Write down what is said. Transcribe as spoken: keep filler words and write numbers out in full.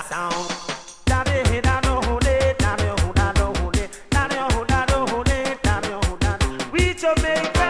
sound. Daddy, da do hule, daddy, da do hule, daddy, da do hule, daddy, da. We Jamaica.